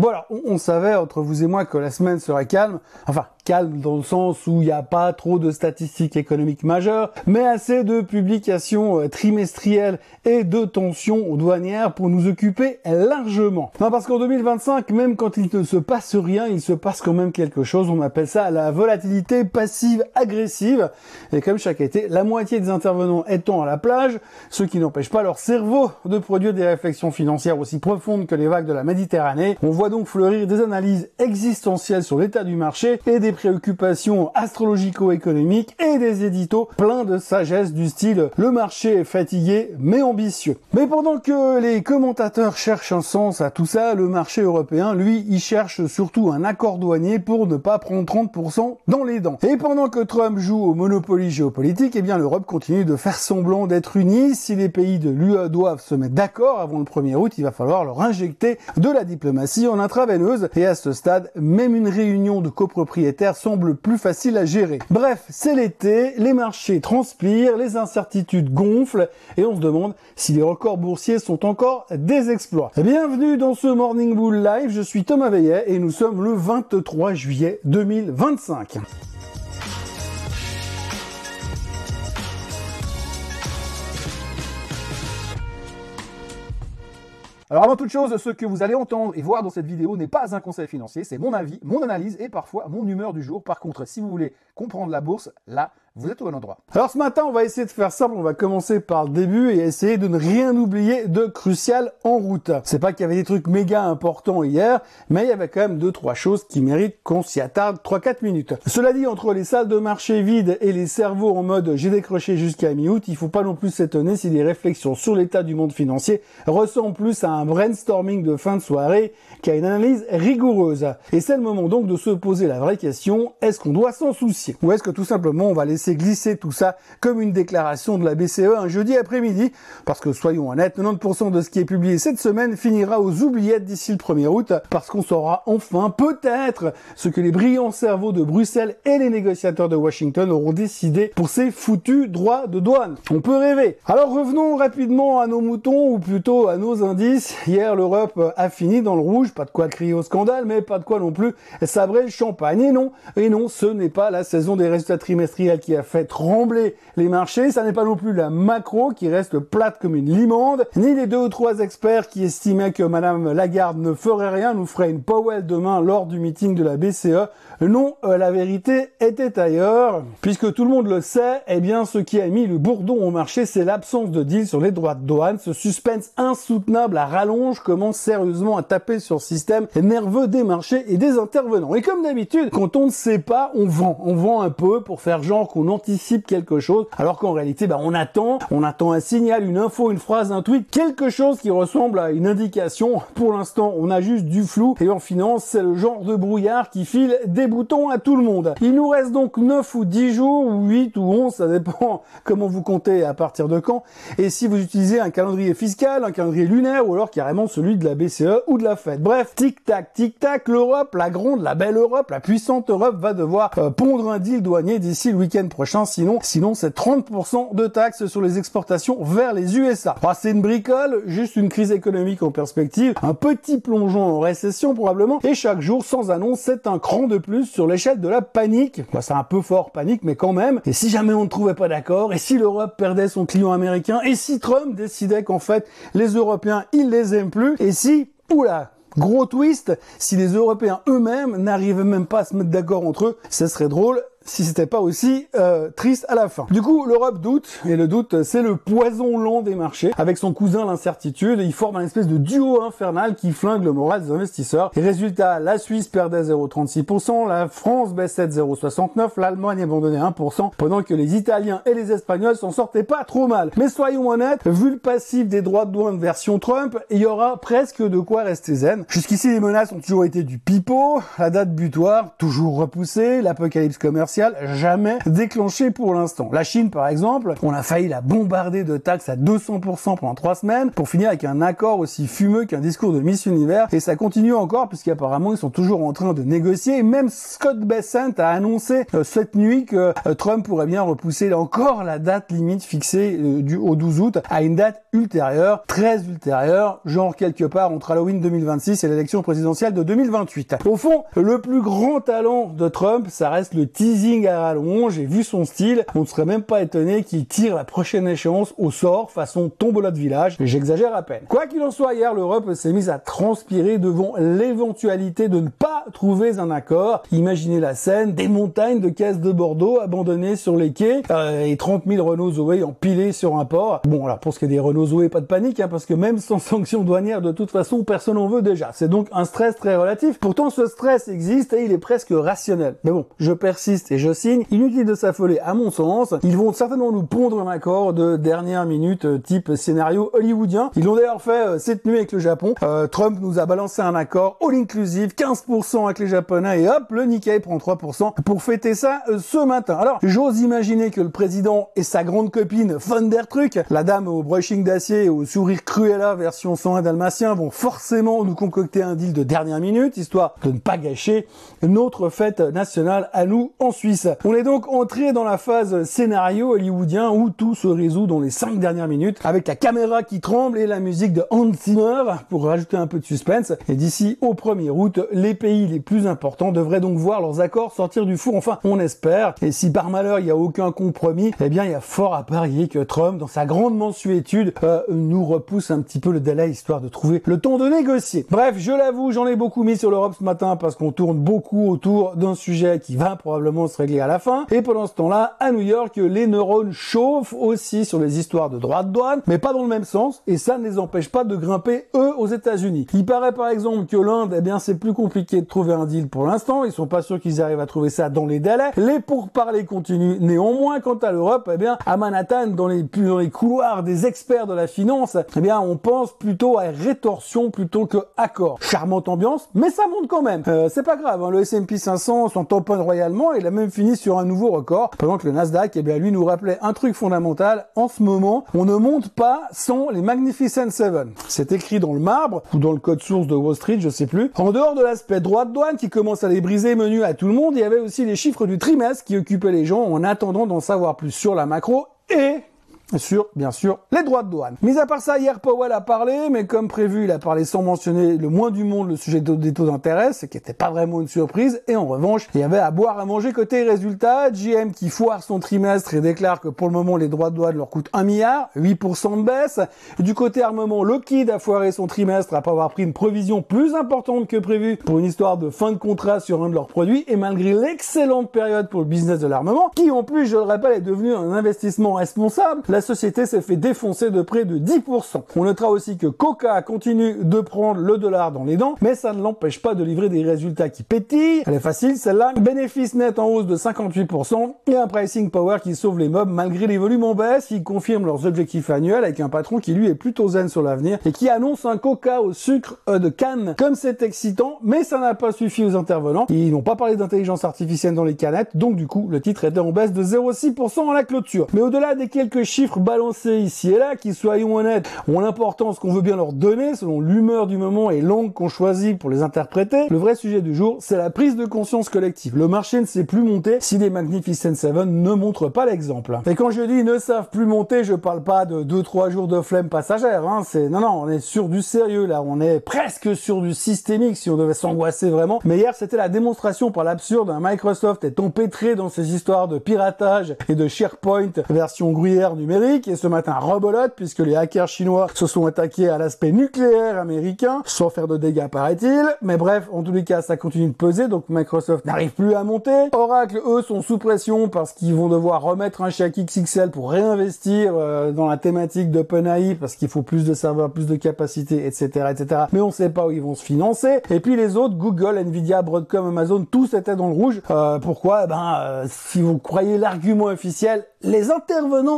Bon alors, on savait entre vous et moi que la semaine serait calme, enfin calme dans le sens où il n'y a pas trop de statistiques économiques majeures, mais assez de publications trimestrielles et de tensions douanières pour nous occuper largement. Non, parce qu'en 2025, même quand il ne se passe rien, il se passe quand même quelque chose, on appelle ça la volatilité passive-agressive, et comme chaque été, la moitié des intervenants étant à la plage, ce qui n'empêche pas leur cerveau de produire des réflexions financières aussi profondes que les vagues de la Méditerranée, on voit donc fleurir des analyses existentielles sur l'état du marché et des préoccupations astrologico-économiques et des éditos pleins de sagesse du style « le marché est fatigué mais ambitieux ». Mais pendant que les commentateurs cherchent un sens à tout ça, le marché européen, lui, il cherche surtout un accord douanier pour ne pas prendre 30% dans les dents. Et pendant que Trump joue au Monopoly géopolitique, eh bien l'Europe continue de faire semblant d'être unie. Si les pays de l'UE doivent se mettre d'accord avant le 1er août, il va falloir leur injecter de la diplomatie en intraveineuse. Et à ce stade, même une réunion de copropriétaires semble plus facile à gérer. Bref, c'est l'été, les marchés transpirent, les incertitudes gonflent et on se demande si les records boursiers sont encore des exploits. Bienvenue dans ce Morning Bull Live, je suis Thomas Veillet et nous sommes le 23 juillet 2025. Alors avant toute chose, ce que vous allez entendre et voir dans cette vidéo n'est pas un conseil financier, c'est mon avis, mon analyse et parfois mon humeur du jour. Par contre, si vous voulez comprendre la bourse, là, vous êtes au bon endroit. Alors ce matin, on va essayer de faire simple, on va commencer par le début et essayer de ne rien oublier de crucial en route. C'est pas qu'il y avait des trucs méga importants hier, mais il y avait quand même 2-3 choses qui méritent qu'on s'y attarde 3-4 minutes. Cela dit, entre les salles de marché vides et les cerveaux en mode j'ai décroché jusqu'à mi-août, il faut pas non plus s'étonner si les réflexions sur l'état du monde financier ressemblent plus à un brainstorming de fin de soirée qu'à une analyse rigoureuse. Et c'est le moment donc de se poser la vraie question, est-ce qu'on doit s'en soucier? Ou est-ce que tout simplement on va laisser glisser tout ça comme une déclaration de la BCE un jeudi après-midi? Parce que soyons honnêtes, 90% de ce qui est publié cette semaine finira aux oubliettes d'ici le 1er août, parce qu'on saura enfin peut-être ce que les brillants cerveaux de Bruxelles et les négociateurs de Washington auront décidé pour ces foutus droits de douane. On peut rêver. Alors revenons rapidement à nos moutons, ou plutôt à nos indices. Hier, l'Europe a fini dans le rouge, pas de quoi crier au scandale, mais pas de quoi non plus sabrer le champagne. Et non, ce n'est pas la saison des résultats trimestriels qui a fait trembler les marchés, ça n'est pas non plus la macro qui reste plate comme une limande, ni les 2 ou 3 experts qui estimaient que Madame Lagarde ne ferait rien, nous ferait une Powell demain lors du meeting de la BCE. Non, la vérité était ailleurs, puisque tout le monde le sait, eh bien ce qui a mis le bourdon au marché, c'est l'absence de deal sur les droits de douane. Ce suspense insoutenable à rallonge commence sérieusement à taper sur le système nerveux des marchés et des intervenants. Et comme d'habitude, quand on ne sait pas, on vend un peu pour faire genre qu'on anticipe quelque chose, alors qu'en réalité, on attend un signal, une info, une phrase, un tweet, quelque chose qui ressemble à une indication. Pour l'instant, on a juste du flou, et en finance, c'est le genre de brouillard qui file des boutons à tout le monde. Il nous reste donc 9 ou 10 jours, ou 8 ou 11, ça dépend comment vous comptez à partir de quand, et si vous utilisez un calendrier fiscal, un calendrier lunaire, ou alors carrément celui de la BCE ou de la Fed. Bref, tic-tac, l'Europe, la grande, la belle Europe, la puissante Europe va devoir pondre un deal douanier d'ici le week-end prochain, sinon c'est 30% de taxes sur les exportations vers les USA. C'est une bricole, juste une crise économique en perspective, un petit plongeon en récession probablement, et chaque jour sans annonce, c'est un cran de plus sur l'échelle de la panique. C'est un peu fort panique, mais quand même. Et si jamais on ne trouvait pas d'accord, et si l'Europe perdait son client américain, et si Trump décidait qu'en fait les Européens, ils les aiment plus, et si, oula, gros twist, si les Européens eux-mêmes n'arrivaient même pas à se mettre d'accord entre eux, ça serait drôle si c'était pas aussi triste à la fin. Du coup, l'Europe doute, et le doute, c'est le poison lent des marchés. Avec son cousin, l'incertitude, il forme un espèce de duo infernal qui flingue le moral des investisseurs. Et résultat, la Suisse perdait 0,36%, la France baissait de 0,69%, l'Allemagne abandonnait 1%, pendant que les Italiens et les Espagnols s'en sortaient pas trop mal. Mais soyons honnêtes, vu le passif des droits de douane version Trump, il y aura presque de quoi rester zen. Jusqu'ici, les menaces ont toujours été du pipeau, la date butoir, toujours repoussée, l'apocalypse commerciale, commercial jamais déclenché pour l'instant. La Chine, par exemple, on a failli la bombarder de taxes à 200% pendant 3 semaines pour finir avec un accord aussi fumeux qu'un discours de Miss Univers, et ça continue encore puisqu'apparemment ils sont toujours en train de négocier, et même Scott Bessent a annoncé cette nuit que Trump pourrait bien repousser encore la date limite fixée au 12 août à une date ultérieure, très ultérieure, genre quelque part entre Halloween 2026 et l'élection présidentielle de 2028. Au fond, le plus grand talent de Trump, ça reste le teasing à rallonge, et vu son style, on ne serait même pas étonné qu'il tire la prochaine échéance au sort façon tombola de village, j'exagère à peine. Quoi qu'il en soit, hier l'Europe s'est mise à transpirer devant l'éventualité de ne pas trouver un accord. Imaginez la scène, des montagnes de caisses de Bordeaux abandonnées sur les quais et 30 000 Renault Zoé empilés sur un port. Bon, alors pour ce qui est des Renault Zoé, pas de panique, hein, parce que même sans sanction douanière, de toute façon, personne n'en veut déjà. C'est donc un stress très relatif. Pourtant, ce stress existe et il est presque rationnel. Mais bon, je persiste et je signe. Inutile de s'affoler, à mon sens. Ils vont certainement nous pondre un accord de dernière minute, type scénario hollywoodien. Ils l'ont d'ailleurs fait cette nuit avec le Japon. Trump nous a balancé un accord all-inclusive, 15% avec les Japonais, et hop, le Nikkei prend 3% pour fêter ça ce matin. Alors, j'ose imaginer que le président et sa grande copine Von der Truc, la dame au brushing d'acier et au sourire Cruella version 101 dalmatien, vont forcément nous concocter un deal de dernière minute, histoire de ne pas gâcher notre fête nationale à nous en Suisse. On est donc entré dans la phase scénario hollywoodien où tout se résout dans les 5 dernières minutes, avec la caméra qui tremble et la musique de Hans Zimmer pour rajouter un peu de suspense. Et d'ici au 1er août, les pays les plus importants devraient donc voir leurs accords sortir du four. Enfin, on espère. Et si par malheur il n'y a aucun compromis, eh bien il y a fort à parier que Trump, dans sa grande mansuétude, nous repousse un petit peu le délai, histoire de trouver le temps de négocier. Bref, je l'avoue, j'en ai beaucoup mis sur l'Europe ce matin parce qu'on tourne beaucoup autour d'un sujet qui va probablement se régler à la fin. Et pendant ce temps-là, à New York, les neurones chauffent aussi sur les histoires de droits de douane, mais pas dans le même sens, et ça ne les empêche pas de grimper, eux, aux États-Unis. Il paraît par exemple que l'Inde, eh bien, c'est plus compliqué de trouver un deal pour l'instant. Ils sont pas sûrs qu'ils arrivent à trouver ça dans les délais. Les pourparlers continuent. Néanmoins, quant à l'Europe, eh bien, à Manhattan, dans les couloirs des experts de la finance, eh bien, on pense plutôt à rétorsion plutôt que accord. Charmante ambiance, mais ça monte quand même. C'est pas grave, hein, le S&P 500 s'en tamponne royalement et il a même fini sur un nouveau record, pendant que le Nasdaq, eh bien, lui nous rappelait un truc fondamental. En ce moment, on ne monte pas sans les Magnificent Seven. C'est écrit dans le marbre, ou dans le code source de Wall Street, je sais plus. En dehors de l'aspect droit de douane qui commence à les briser menu à tout le monde, il y avait aussi les chiffres du trimestre qui occupaient les gens en attendant d'en savoir plus sur la macro et sur, bien sûr, les droits de douane. Mis à part ça, hier, Powell a parlé, mais comme prévu, il a parlé sans mentionner le moins du monde le sujet des taux d'intérêt, ce qui n'était pas vraiment une surprise, et en revanche, il y avait à boire, à manger côté résultats. GM qui foire son trimestre et déclare que pour le moment, les droits de douane leur coûtent 1 milliard, 8% de baisse. Du côté armement, Lockheed a foiré son trimestre après avoir pris une provision plus importante que prévu pour une histoire de fin de contrat sur un de leurs produits, et malgré l'excellente période pour le business de l'armement, qui en plus, je le rappelle, est devenu un investissement responsable, la société s'est fait défoncer de près de 10%. On notera aussi que Coca continue de prendre le dollar dans les dents, mais ça ne l'empêche pas de livrer des résultats qui pétillent. Elle est facile, celle-là. Bénéfice net en hausse de 58% et un pricing power qui sauve les mobs malgré les volumes en baisse. Ils confirment leurs objectifs annuels avec un patron qui lui est plutôt zen sur l'avenir et qui annonce un Coca au sucre de canne. Comme c'est excitant, mais ça n'a pas suffi aux intervenants. Ils n'ont pas parlé d'intelligence artificielle dans les canettes, donc du coup, le titre était en baisse de 0,6% à la clôture. Mais au-delà des quelques chiffres balancés ici et là, qui, soyons honnêtes, ont l'importance qu'on veut bien leur donner selon l'humeur du moment et l'angle qu'on choisit pour les interpréter, le vrai sujet du jour, c'est la prise de conscience collective. Le marché ne sait plus monter si les Magnificent Seven ne montrent pas l'exemple. Et quand je dis ne savent plus monter, je parle pas de 2-3 jours de flemme passagère, hein. Non, on est sur du sérieux là, on est presque sur du systémique si on devait s'angoisser vraiment. Mais hier, c'était la démonstration par l'absurde. Microsoft est empêtré dans ces histoires de piratage et de SharePoint version gruyère numérique, et ce matin rebolote puisque les hackers chinois se sont attaqués à l'aspect nucléaire américain, sans faire de dégâts paraît-il. Mais bref, en tous les cas, ça continue de peser, donc Microsoft n'arrive plus à monter. Oracle, eux, sont sous pression parce qu'ils vont devoir remettre un chèque XXL pour réinvestir dans la thématique d'OpenAI, parce qu'il faut plus de serveurs, plus de capacité, etc., etc. Mais on sait pas où ils vont se financer. Et puis les autres, Google, Nvidia, Broadcom, Amazon, tous étaient dans le rouge. Pourquoi? Si vous croyez l'argument officiel, les intervenants ajustent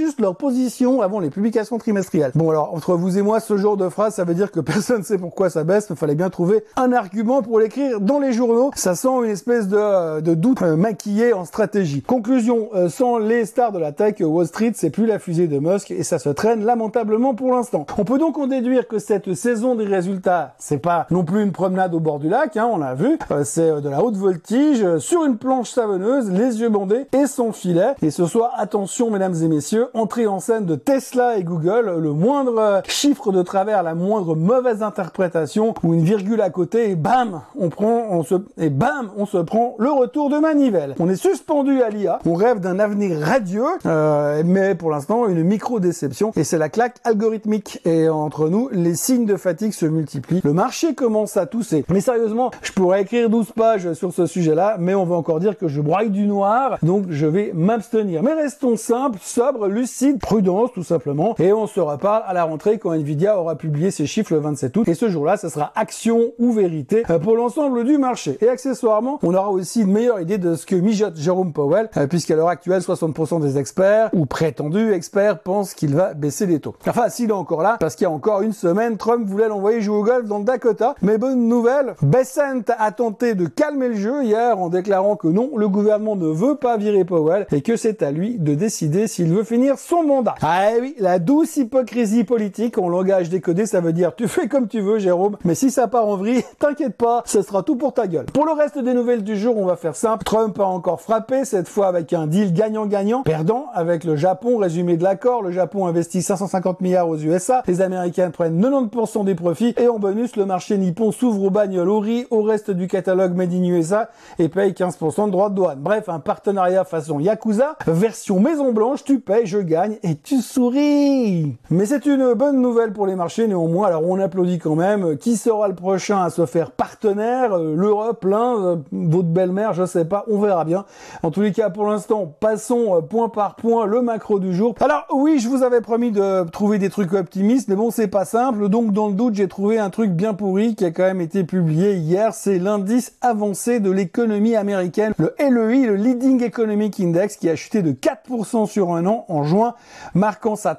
réajustent leur position avant les publications trimestrielles. Bon alors, entre vous et moi, ce genre de phrase, ça veut dire que personne ne sait pourquoi ça baisse, il fallait bien trouver un argument pour l'écrire dans les journaux. Ça sent une espèce de doute maquillé en stratégie. Conclusion, sans les stars de la tech, Wall Street, c'est plus la fusée de Musk et ça se traîne lamentablement pour l'instant. On peut donc en déduire que cette saison des résultats, c'est pas non plus une promenade au bord du lac, hein, on l'a vu, c'est de la haute voltige, sur une planche savonneuse, les yeux bandés et sans filet. Et ce soir, attention mesdames et messieurs, entrée en scène de Tesla et Google, le moindre chiffre de travers, la moindre mauvaise interprétation ou une virgule à côté et bam, on se prend le retour de manivelle. On est suspendu à l'IA, on rêve d'un avenir radieux, mais pour l'instant une micro-déception et c'est la claque algorithmique. Et entre nous, les signes de fatigue se multiplient. Le marché commence à tousser. Mais sérieusement, je pourrais écrire 12 pages sur ce sujet-là, mais on va encore dire que je broye du noir, donc je vais m'abstenir. Mais restons simples, sobres, lucides, prudence tout simplement, et on se reparle à la rentrée quand Nvidia aura publié ses chiffres le 27 août. Et ce jour-là, ça sera action ou vérité pour l'ensemble du marché. Et accessoirement, on aura aussi une meilleure idée de ce que mijote Jérôme Powell, puisqu'à l'heure actuelle, 60% des experts, ou prétendus experts, pensent qu'il va baisser les taux. Enfin, s'il est encore là, parce qu'il y a encore une semaine, Trump voulait l'envoyer jouer au golf dans le Dakota. Mais bonne nouvelle, Bessent a tenté de calmer le jeu hier en déclarant que non, le gouvernement ne veut pas virer Powell et que c'est à lui de décider s'il veut finir son mandat. Ah oui, la douce hypocrisie politique en langage décodé, ça veut dire tu fais comme tu veux Jérôme, mais si ça part en vrille, t'inquiète pas, ce sera tout pour ta gueule. Pour le reste des nouvelles du jour, on va faire simple. Trump a encore frappé, cette fois avec un deal gagnant-gagnant, perdant avec le Japon. Résumé de l'accord, le Japon investit 550 milliards aux USA, les Américains prennent 90% des profits et en bonus, le marché nippon s'ouvre aux bagnoles, au riz, au reste du catalogue Made in USA et paye 15% de droits de douane. Bref, un partenariat façon Yakuza, version Maison Blanche, tu payes, je gagne et tu souris. Mais c'est une bonne nouvelle pour les marchés néanmoins, alors on applaudit quand même. Qui sera le prochain à se faire partenaire? L'Europe, l'Inde, votre belle-mère, je sais pas, on verra bien. En tous les cas, pour l'instant, passons point par point le macro du jour. Alors oui, je vous avais promis de trouver des trucs optimistes, mais bon, c'est pas simple, donc dans le doute, j'ai trouvé un truc bien pourri qui a quand même été publié hier, c'est l'indice avancé de l'économie américaine, le LEI, le Leading Economic Index, qui a chuté de 4% sur un an en juin, marquant sa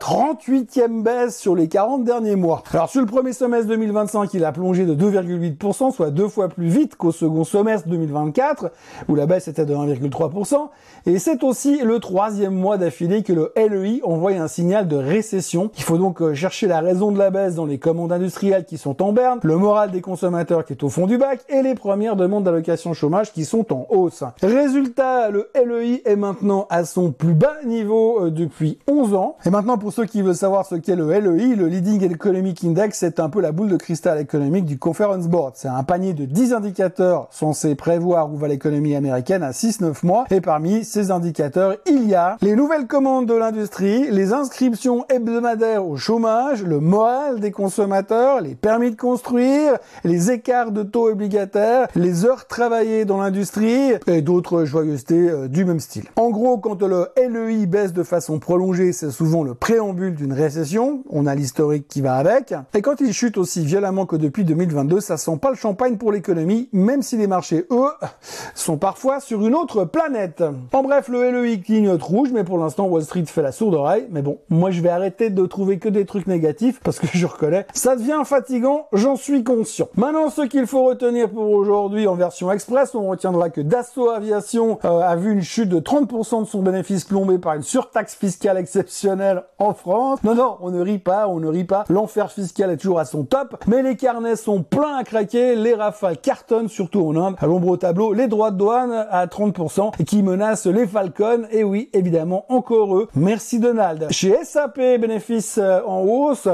38e baisse sur les 40 derniers mois. Alors sur le premier semestre 2025, il a plongé de 2,8%, soit 2 fois plus vite qu'au second semestre 2024, où la baisse était de 1,3%, et c'est aussi le troisième mois d'affilée que le LEI envoie un signal de récession. Il faut donc chercher la raison de la baisse dans les commandes industrielles qui sont en berne, le moral des consommateurs qui est au fond du bac, et les premières demandes d'allocation chômage qui sont en hausse. Résultat, le LEI est maintenant à son plus bas niveau depuis 11 ans. Et maintenant, pour ceux qui veulent savoir ce qu'est le LEI, le Leading Economic Index, c'est un peu la boule de cristal économique du Conference Board. C'est un panier de 10 indicateurs censés prévoir où va l'économie américaine à 6-9 mois. Et parmi ces indicateurs, il y a les nouvelles commandes de l'industrie, les inscriptions hebdomadaires au chômage, le moral des consommateurs, les permis de construire, les écarts de taux obligataires, les heures travaillées dans l'industrie et d'autres joyeusetés du même style. En gros, quand le LEI baisse de façon prolongée, c'est souvent le préambule d'une récession. On a l'historique qui va avec. Et quand il chute aussi violemment que depuis 2022, ça sent pas le champagne pour l'économie, même si les marchés, eux, sont parfois sur une autre planète. En bref, le LEI clignote rouge, mais pour l'instant, Wall Street fait la sourde oreille. Mais bon, moi je vais arrêter de trouver que des trucs négatifs, parce que je reconnais, ça devient fatigant, j'en suis conscient. Maintenant, ce qu'il faut retenir pour aujourd'hui en version express, on retiendra que Dassault Aviation a vu une chute de 30% de son bénéfice plombé par une surtaxe fiscale exceptionnelle en France. Non, on ne rit pas, l'enfer fiscal est toujours à son top, mais les carnets sont pleins à craquer, les rafales cartonnent, surtout en Inde. À l'ombre au tableau, les droits de douane à 30% et qui menacent les Falcons, et oui, évidemment, encore eux. Merci Donald. Chez SAP, bénéfices en hausse,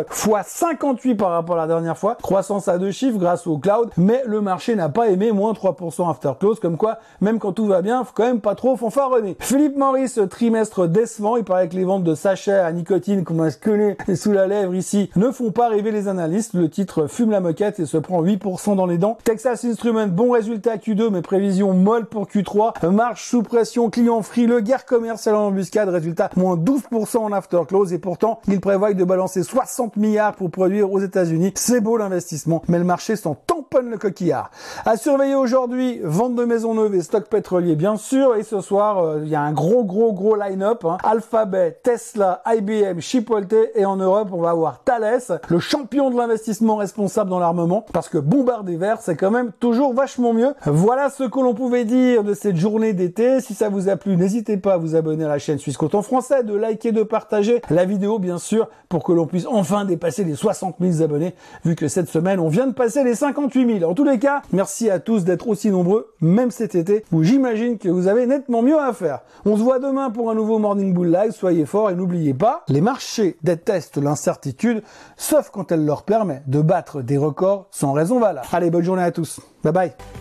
x58 par rapport à la dernière fois, croissance à 2 chiffres grâce au cloud, mais le marché n'a pas aimé, moins 3% after close, comme quoi, même quand tout va bien, faut quand même pas trop fanfaronner. Philippe Morris, trimestre décevant, il paraît que les ventes de sachets à nicotine qu'on a collé sous la lèvre ici ne font pas rêver les analystes, le titre fume la moquette et se prend 8% dans les dents. Texas Instruments, bon résultat Q2, mais prévision molle pour Q3, marge sous pression, client frileux, guerre commerciale en embuscade, résultat moins 12% en after close, et pourtant, il prévoit de balancer 60 milliards pour produire aux États-Unis. C'est beau l'investissement, mais le marché s'en tampe open le coquillard. À surveiller aujourd'hui, vente de maisons neuves et stock pétrolier bien sûr. Et ce soir, il y a un gros line-up. Alphabet, Tesla, IBM, Chipotle et en Europe, on va avoir Thales, le champion de l'investissement responsable dans l'armement. Parce que bombarder vert, c'est quand même toujours vachement mieux. Voilà ce que l'on pouvait dire de cette journée d'été. Si ça vous a plu, n'hésitez pas à vous abonner à la chaîne Suisse Côte en français, de liker, de partager la vidéo bien sûr, pour que l'on puisse enfin dépasser les 60 000 abonnés, vu que cette semaine, on vient de passer les 58 000. En tous les cas, merci à tous d'être aussi nombreux, même cet été, où j'imagine que vous avez nettement mieux à faire. On se voit demain pour un nouveau Morning Bull Live, soyez forts et n'oubliez pas, les marchés détestent l'incertitude, sauf quand elle leur permet de battre des records sans raison valable. Allez, bonne journée à tous. Bye bye.